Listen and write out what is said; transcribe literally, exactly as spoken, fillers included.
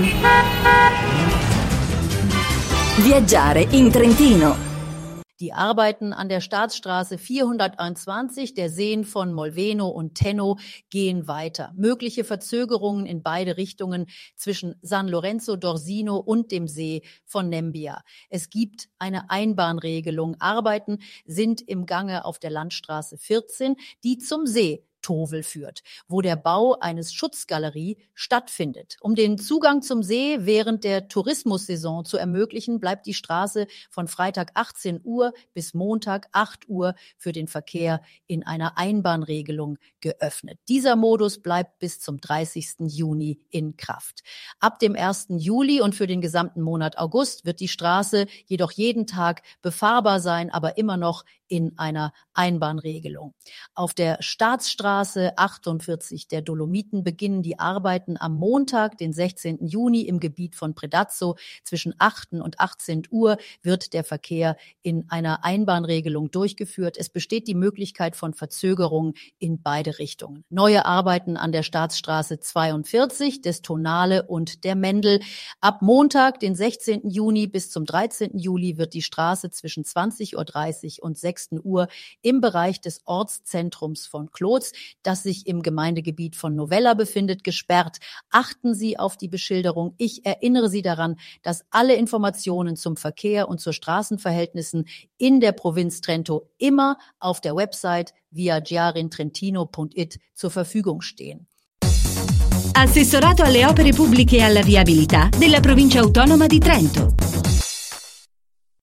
Viaggiare in Trentino. Die Arbeiten an der Staatsstraße vierhunderteinundzwanzig, der Seen von Molveno und Tenno, gehen weiter. Mögliche Verzögerungen in beide Richtungen zwischen San Lorenzo d'Orsino und dem See von Nebbia. Es gibt eine Einbahnregelung. Arbeiten sind im Gange auf der Landstraße vierzehn, die zum See Tovel führt, wo der Bau eines Schutzgalerie stattfindet. Um den Zugang zum See während der Tourismussaison zu ermöglichen, bleibt die Straße von Freitag achtzehn Uhr bis Montag acht Uhr für den Verkehr in einer Einbahnregelung geöffnet. Dieser Modus bleibt bis zum dreißigsten Juni in Kraft. Ab dem ersten Juli und für den gesamten Monat August wird die Straße jedoch jeden Tag befahrbar sein, aber immer noch in einer Einbahnregelung. Auf der Staatsstraße achtundvierzig der Dolomiten beginnen die Arbeiten am Montag, den sechzehnten Juni im Gebiet von Predazzo. Zwischen acht und achtzehn Uhr wird der Verkehr in einer Einbahnregelung durchgeführt. Es besteht die Möglichkeit von Verzögerungen in beide Richtungen. Neue Arbeiten an der Staatsstraße zweiundvierzig, des Tonale und der Mendel. Ab Montag, den sechzehnten Juni bis zum dreizehnten Juli wird die Straße zwischen zwanzig Uhr dreißig und sechs Uhr im Bereich des Ortszentrums von Klotz, das sich im Gemeindegebiet von Novella befindet, gesperrt. Achten Sie auf die Beschilderung. Ich erinnere Sie daran, dass alle Informationen zum Verkehr und zu Straßenverhältnissen in der Provinz Trento immer auf der Website viaggiarintrentino punto it zur Verfügung stehen. Assessorato alle opere pubbliche e alla viabilità della Provincia Autonoma di Trento.